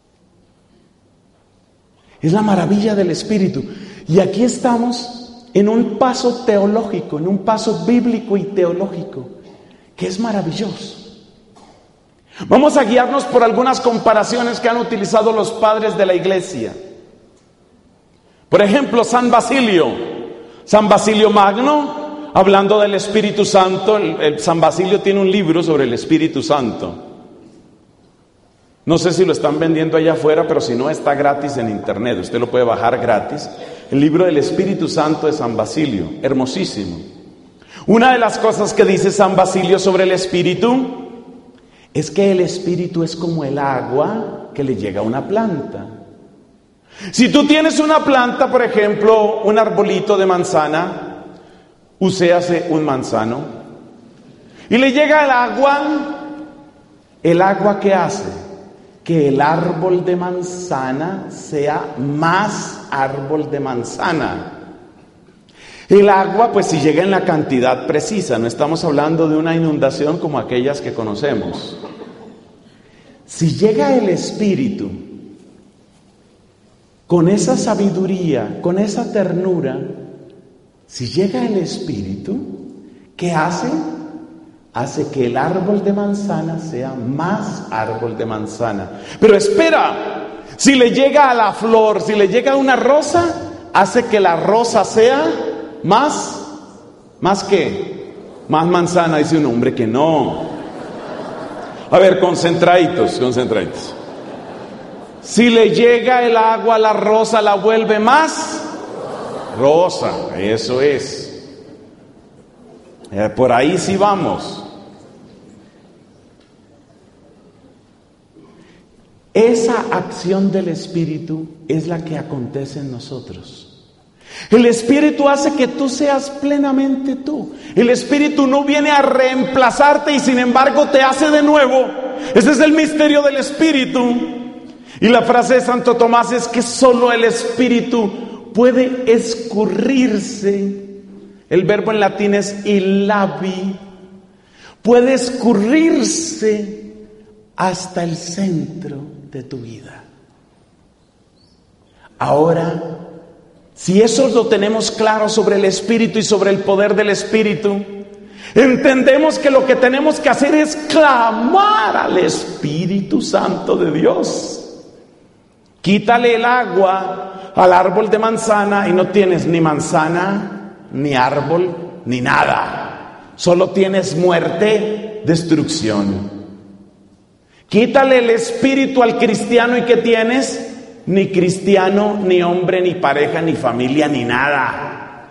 Es la maravilla del Espíritu. Y aquí estamos en un paso teológico, en un paso bíblico y teológico, que es maravilloso. Vamos a guiarnos por algunas comparaciones que han utilizado los padres de la iglesia. Por ejemplo, San Basilio, San Basilio Magno, hablando del Espíritu Santo, el, el San Basilio tiene un libro sobre el Espíritu Santo. No sé si lo están vendiendo allá afuera, pero si no, está gratis en internet. Usted lo puede bajar gratis. El libro del Espíritu Santo de San Basilio, hermosísimo. Una de las cosas que dice San Basilio sobre el Espíritu es que el Espíritu es como el agua que le llega a una planta. Si tú tienes una planta, por ejemplo, un arbolito de manzana, uséase un manzano, y le llega el agua, ¿el agua qué hace? Que el árbol de manzana sea más árbol de manzana. El agua, pues si llega en la cantidad precisa, no estamos hablando de una inundación como aquellas que conocemos. Si llega el Espíritu, con esa sabiduría, con esa ternura, si llega el Espíritu, ¿qué hace? Hace que el árbol de manzana sea más árbol de manzana. Pero espera, si le llega a la flor, si le llega a una rosa, hace que la rosa sea más, ¿más qué? Más manzana, dice un hombre que no. A ver, concentraditos, concentraditos. Si le llega el agua a la rosa, la vuelve más rosa, eso es. Eh, por ahí sí vamos. Esa acción del Espíritu es la que acontece en nosotros. El Espíritu hace que tú seas plenamente tú. El Espíritu no viene a reemplazarte y sin embargo te hace de nuevo. Ese es el misterio del Espíritu. Y la frase de Santo Tomás es que solo el Espíritu puede escurrirse. El verbo en latín es ilabi. Puede escurrirse hasta el centro de tu vida. Ahora, si eso lo tenemos claro sobre el Espíritu y sobre el poder del Espíritu, entendemos que lo que tenemos que hacer es clamar al Espíritu Santo de Dios. Quítale el agua al árbol de manzana y no tienes ni manzana, ni árbol, ni nada. Solo tienes muerte, destrucción. Quítale el espíritu al cristiano y ¿qué tienes? Ni cristiano, ni hombre, ni pareja, ni familia, ni nada.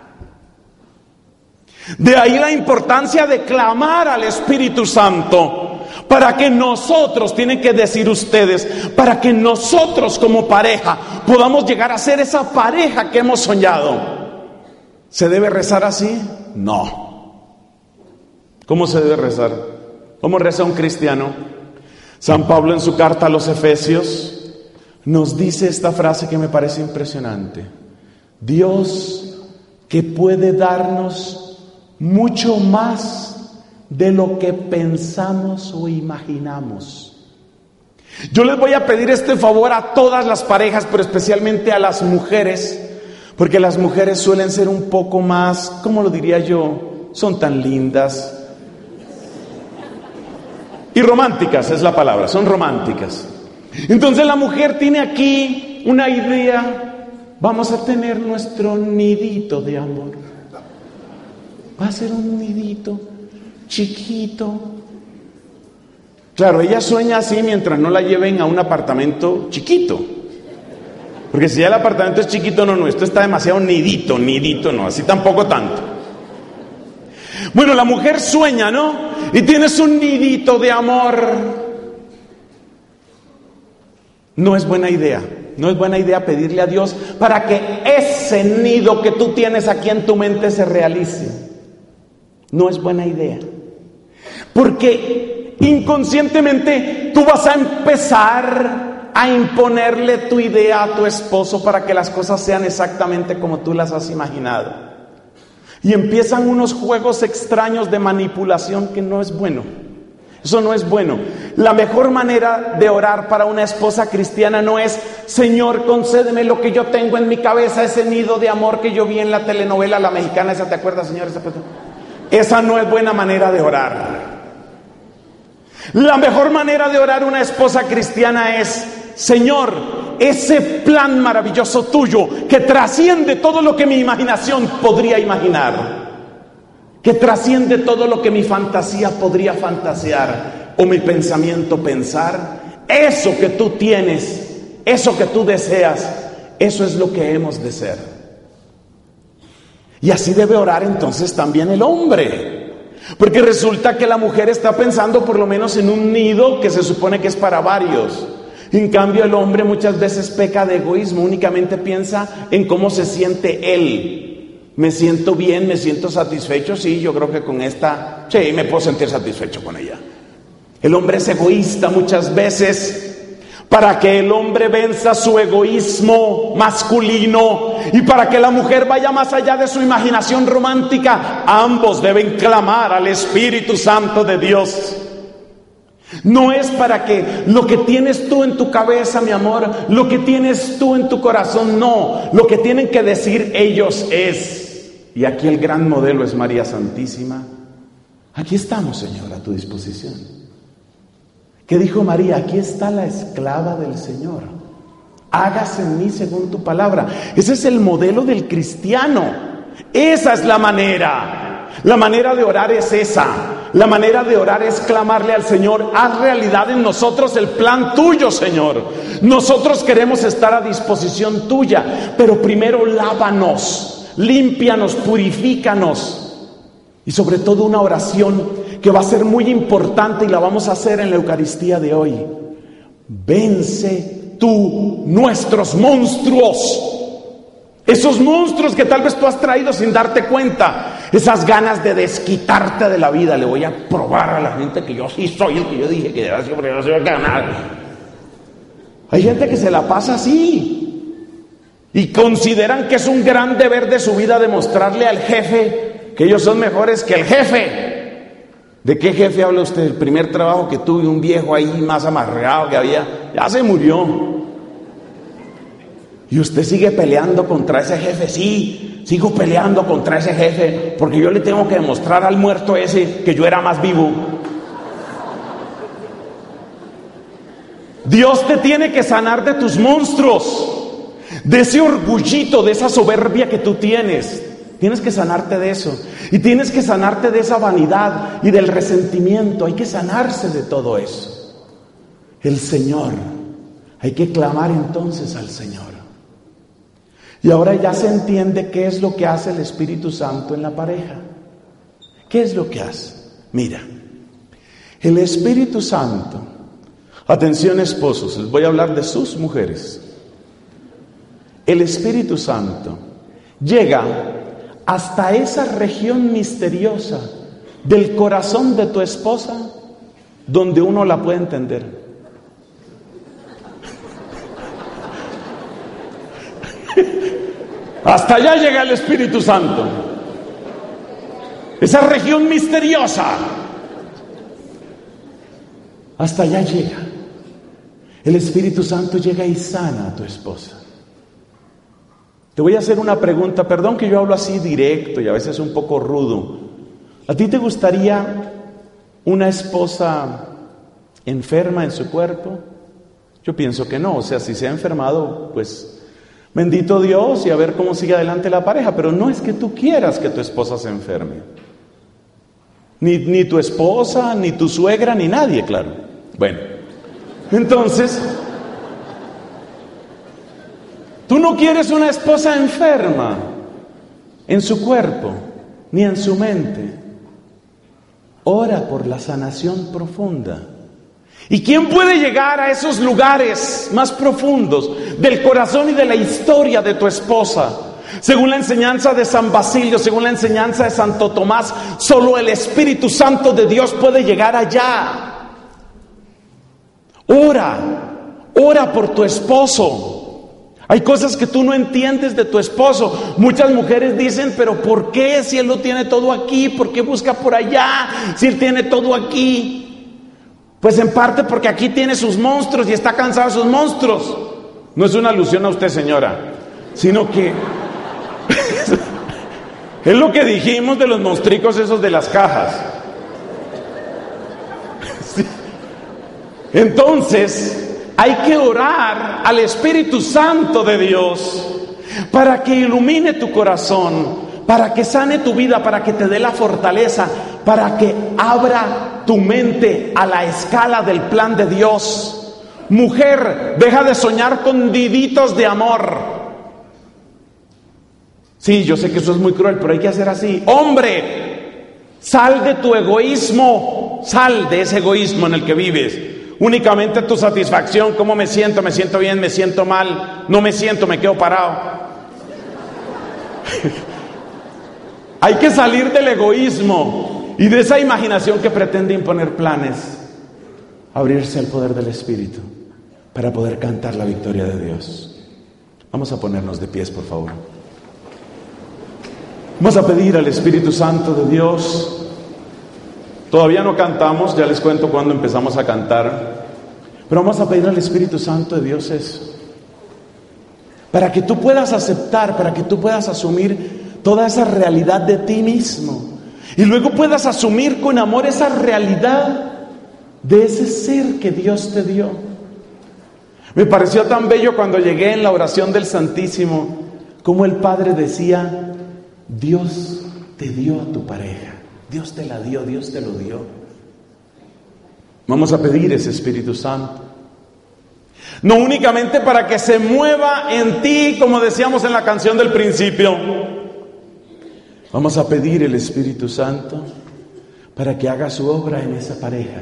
De ahí la importancia de clamar al Espíritu Santo. Para que nosotros, tienen que decir ustedes, para que nosotros como pareja podamos llegar a ser esa pareja que hemos soñado. ¿Se debe rezar así? No. ¿Cómo se debe rezar? ¿Cómo reza un cristiano? San Pablo en su carta a los Efesios nos dice esta frase que me parece impresionante. Dios que puede darnos mucho más de lo que pensamos o imaginamos. Yo les voy a pedir este favor a todas las parejas, pero especialmente a las mujeres, porque las mujeres suelen ser un poco más, ¿cómo lo diría yo? Son tan lindas. Y románticas es la palabra, son románticas. Entonces la mujer tiene aquí una idea. Vamos a tener nuestro nidito de amor. Va a ser un nidito chiquito. Claro, ella sueña así mientras no la lleven a un apartamento chiquito. Porque si ya el apartamento es chiquito, no, no, esto está demasiado nidito, nidito, no, así tampoco tanto. Bueno, la mujer sueña, ¿no? Y tienes un nidito de amor. No es buena idea, no es buena idea pedirle a Dios para que ese nido que tú tienes aquí en tu mente se realice. No es buena idea. Porque inconscientemente tú vas a empezar a imponerle tu idea a tu esposo para que las cosas sean exactamente como tú las has imaginado. Y empiezan unos juegos extraños de manipulación que no es bueno. Eso no es bueno. La mejor manera de orar para una esposa cristiana no es: Señor, concédeme lo que yo tengo en mi cabeza, ese nido de amor que yo vi en la telenovela La Mexicana. ¿Esa te acuerdas, señor? Esa, esa no es buena manera de orar. La mejor manera de orar una esposa cristiana es: Señor, ese plan maravilloso tuyo que trasciende todo lo que mi imaginación podría imaginar, que trasciende todo lo que mi fantasía podría fantasear o mi pensamiento pensar, eso que tú tienes, eso que tú deseas, eso es lo que hemos de ser. Y así debe orar entonces también el hombre. Porque resulta que la mujer está pensando por lo menos en un nido que se supone que es para varios. En cambio el hombre muchas veces peca de egoísmo, únicamente piensa en cómo se siente él. Me siento bien, me siento satisfecho, sí, yo creo que con esta, sí, me puedo sentir satisfecho con ella. El hombre es egoísta muchas veces. Para que el hombre venza su egoísmo masculino y para que la mujer vaya más allá de su imaginación romántica, ambos deben clamar al Espíritu Santo de Dios. No es para que lo que tienes tú en tu cabeza, mi amor, lo que tienes tú en tu corazón, no. Lo que tienen que decir ellos es, y aquí el gran modelo es María Santísima: aquí estamos, Señor, a tu disposición. ¿Qué dijo María? Aquí está la esclava del Señor. Hágase en mí según tu palabra. Ese es el modelo del cristiano. Esa es la manera. La manera de orar es esa. La manera de orar es clamarle al Señor: haz realidad en nosotros el plan tuyo, Señor. Nosotros queremos estar a disposición tuya, pero primero lávanos, límpianos, purifícanos. Y sobre todo una oración que va a ser muy importante y la vamos a hacer en la Eucaristía de hoy: vence tú nuestros monstruos. Esos monstruos que tal vez tú has traído sin darte cuenta. Esas ganas de desquitarte de la vida. Le voy a probar a la gente que yo sí soy el que yo dije que era siempre yo soy el que ganar. Hay gente que se la pasa así y consideran que es un gran deber de su vida demostrarle al jefe que ellos son mejores que el jefe. ¿De qué jefe habla usted? El primer trabajo que tuve, un viejo ahí más amargado que había, ya se murió. Y usted sigue peleando contra ese jefe. Sí, sigo peleando contra ese jefe, porque yo le tengo que demostrar al muerto ese que yo era más vivo. Dios te tiene que sanar de tus monstruos, de ese orgullito, de esa soberbia que tú tienes. Tienes que sanarte de eso. Y tienes que sanarte de esa vanidad y del resentimiento. Hay que sanarse de todo eso. El Señor. Hay que clamar entonces al Señor. Y ahora ya se entiende qué es lo que hace el Espíritu Santo en la pareja. ¿Qué es lo que hace? Mira, el Espíritu Santo, atención esposos, les voy a hablar de sus mujeres. El Espíritu Santo llega hasta esa región misteriosa del corazón de tu esposa donde uno la puede entender. Hasta allá llega el Espíritu Santo. Esa región misteriosa. Hasta allá llega. El Espíritu Santo llega y sana a tu esposa. Te voy a hacer una pregunta, perdón que yo hablo así directo y a veces un poco rudo. ¿A ti te gustaría una esposa enferma en su cuerpo? Yo pienso que no, o sea, si se ha enfermado, pues bendito Dios y a ver cómo sigue adelante la pareja, pero no es que tú quieras que tu esposa se enferme. Ni, ni tu esposa, ni tu suegra, ni nadie, claro. Bueno, entonces, tú no quieres una esposa enferma en su cuerpo, ni en su mente. Ora por la sanación profunda. ¿Y quién puede llegar a esos lugares más profundos del corazón y de la historia de tu esposa? Según la enseñanza de San Basilio, según la enseñanza de Santo Tomás, solo el Espíritu Santo de Dios puede llegar allá. Ora, ora por tu esposo. Hay cosas que tú no entiendes de tu esposo. Muchas mujeres dicen, pero ¿por qué si él lo tiene todo aquí? ¿Por qué busca por allá si él tiene todo aquí? Pues en parte porque aquí tiene sus monstruos y está cansado de sus monstruos. No es una alusión a usted, señora, sino que es lo que dijimos de los monstricos esos de las cajas. Sí. Entonces, hay que orar al Espíritu Santo de Dios para que ilumine tu corazón, para que sane tu vida, para que te dé la fortaleza, para que abra tu mente a la escala del plan de Dios. Mujer, deja de soñar con diditos de amor. Sí, yo sé que eso es muy cruel, pero hay que hacer así. Hombre, sal de tu egoísmo, sal de ese egoísmo en el que vives. Únicamente tu satisfacción, ¿cómo me siento? ¿Me siento bien? ¿Me siento mal? No me siento, me quedo parado. Hay que salir del egoísmo y de esa imaginación que pretende imponer planes. Abrirse al poder del Espíritu para poder cantar la victoria de Dios. Vamos a ponernos de pies, por favor. Vamos a pedir al Espíritu Santo de Dios. Todavía no cantamos, ya les cuento cuando empezamos a cantar. Pero vamos a pedir al Espíritu Santo de Dios eso. Para que tú puedas aceptar, para que tú puedas asumir toda esa realidad de ti mismo. Y luego puedas asumir con amor esa realidad de ese ser que Dios te dio. Me pareció tan bello cuando llegué en la oración del Santísimo, como el Padre decía: Dios te dio a tu pareja, Dios te la dio, Dios te lo dio. Vamos a pedir ese Espíritu Santo, no únicamente para que se mueva en ti, como decíamos en la canción del principio. Vamos a pedir el Espíritu Santo para que haga su obra en esa pareja,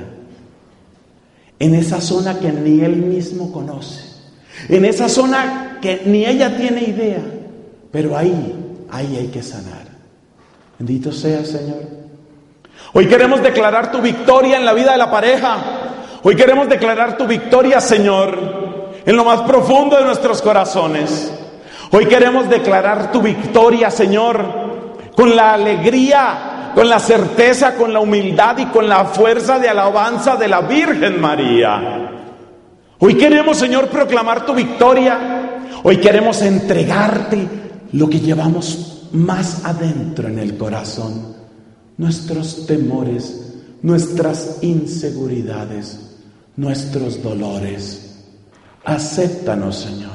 en esa zona que ni él mismo conoce, en esa zona que ni ella tiene idea, pero ahí, ahí hay que sanar. Bendito sea, Señor. Hoy queremos declarar tu victoria en la vida de la pareja. Hoy queremos declarar tu victoria, Señor, en lo más profundo de nuestros corazones. Hoy queremos declarar tu victoria, Señor, con la alegría, con la certeza, con la humildad y con la fuerza de alabanza de la Virgen María. Hoy queremos, Señor, proclamar tu victoria. Hoy queremos entregarte lo que llevamos más adentro en el corazón, nuestros temores, nuestras inseguridades, nuestros dolores. Acéptanos, Señor.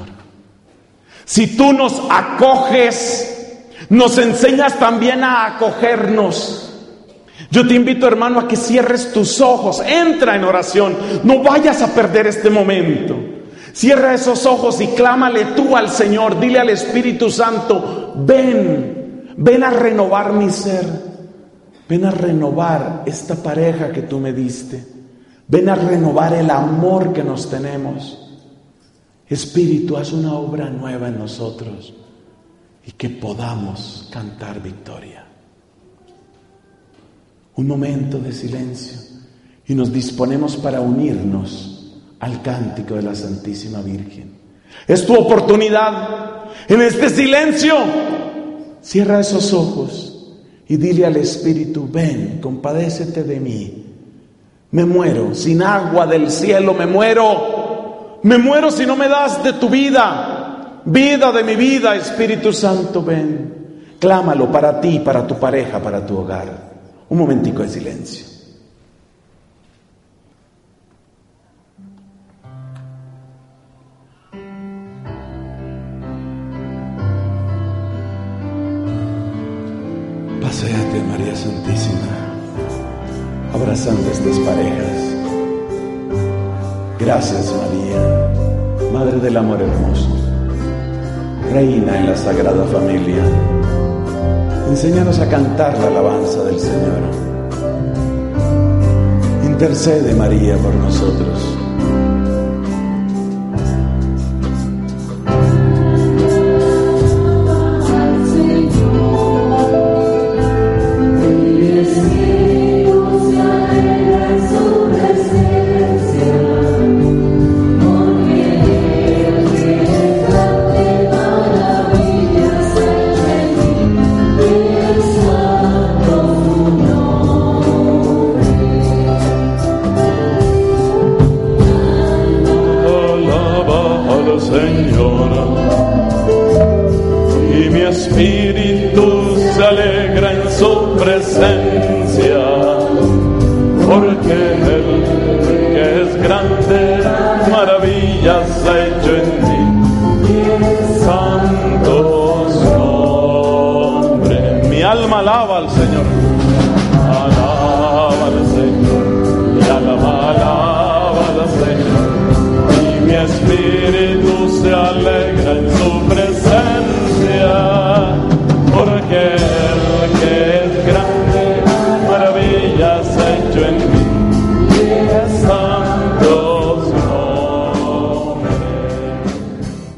Si tú nos acoges, nos enseñas también a acogernos. Yo te invito, hermano, a que cierres tus ojos. Entra en oración. No vayas a perder este momento. Cierra esos ojos y clámale tú al Señor. Dile al Espíritu Santo: ven, ven a renovar mi ser. Ven a renovar esta pareja que tú me diste. Ven a renovar el amor que nos tenemos. Espíritu, haz una obra nueva en nosotros y que podamos cantar victoria. Un momento de silencio y nos disponemos para unirnos al cántico de la Santísima Virgen. Es tu oportunidad. En este silencio, cierra esos ojos y dile al Espíritu: ven, compadécete de mí. Me muero, sin agua del cielo me muero. Me muero si no me das de tu vida. Vida de mi vida, Espíritu Santo, ven. Clámalo para ti, para tu pareja, para tu hogar. Un momentico de silencio. Paséate, María Santísima, abrazando estas parejas. Gracias, María, Madre del Amor Hermoso, Reina en la Sagrada Familia. Enséñanos a cantar la alabanza del Señor. Intercede, María, por nosotros. grandes maravillas ha hecho en ti. Santo su nombre. Mi alma alaba al Señor.